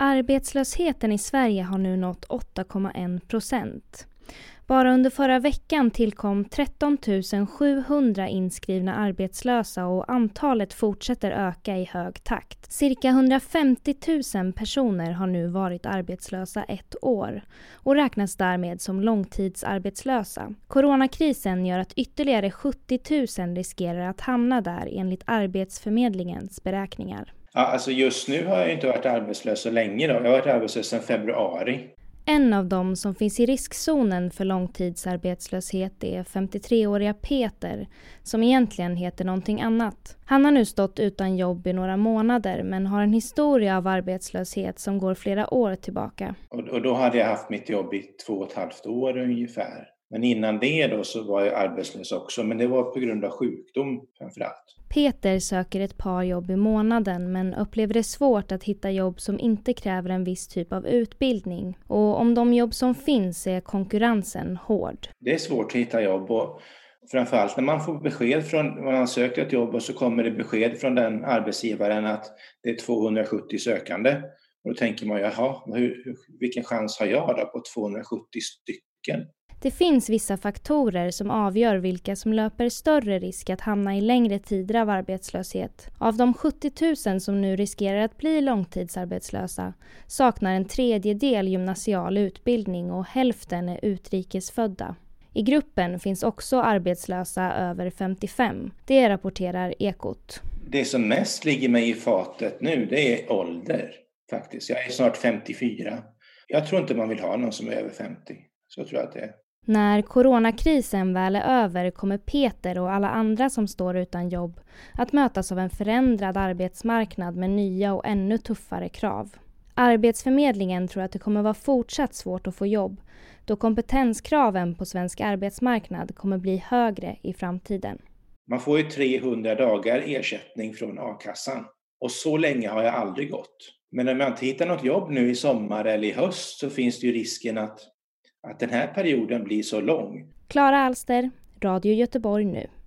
Arbetslösheten i Sverige har nu nått 8,1%. Bara under förra veckan tillkom 13 700 inskrivna arbetslösa och antalet fortsätter öka i hög takt. Cirka 150 000 personer har nu varit arbetslösa ett år och räknas därmed som långtidsarbetslösa. Coronakrisen gör att ytterligare 70 000 riskerar att hamna där enligt Arbetsförmedlingens beräkningar. Ja, alltså just nu har jag inte varit arbetslös så länge då. Jag har varit arbetslös sedan februari. En av dem som finns i riskzonen för långtidsarbetslöshet är 53-åriga Peter, som egentligen heter någonting annat. Han har nu stått utan jobb i några månader men har en historia av arbetslöshet som går flera år tillbaka. Och då hade jag haft mitt jobb i 2,5 år ungefär. Men innan det då så var jag arbetslös också, men det var på grund av sjukdom framförallt. Peter söker ett par jobb i månaden men upplever det svårt att hitta jobb som inte kräver en viss typ av utbildning. Och om de jobb som finns är konkurrensen hård. Det är svårt att hitta jobb och framförallt när man får besked från när man söker ett jobb och så kommer det besked från den arbetsgivaren att det är 270 sökande. Och då tänker man, vilken chans har jag då på 270 stycken? Det finns vissa faktorer som avgör vilka som löper större risk att hamna i längre tider av arbetslöshet. Av de 70 000 som nu riskerar att bli långtidsarbetslösa saknar en tredjedel gymnasial utbildning och hälften är utrikesfödda. I gruppen finns också arbetslösa över 55. Det rapporterar Ekot. Det som mest ligger mig i fatet nu, det är ålder faktiskt. Jag är snart 54. Jag tror inte man vill ha någon som är över 50. Så tror jag att det är. När coronakrisen väl är över kommer Peter och alla andra som står utan jobb att mötas av en förändrad arbetsmarknad med nya och ännu tuffare krav. Arbetsförmedlingen tror att det kommer vara fortsatt svårt att få jobb då kompetenskraven på svensk arbetsmarknad kommer bli högre i framtiden. Man får ju 300 dagar ersättning från a-kassan och så länge har jag aldrig gått. Men om jag inte hittar något jobb nu i sommar eller i höst så finns det ju risken att den här perioden blir så lång. Klara Alster, Radio Göteborg nu.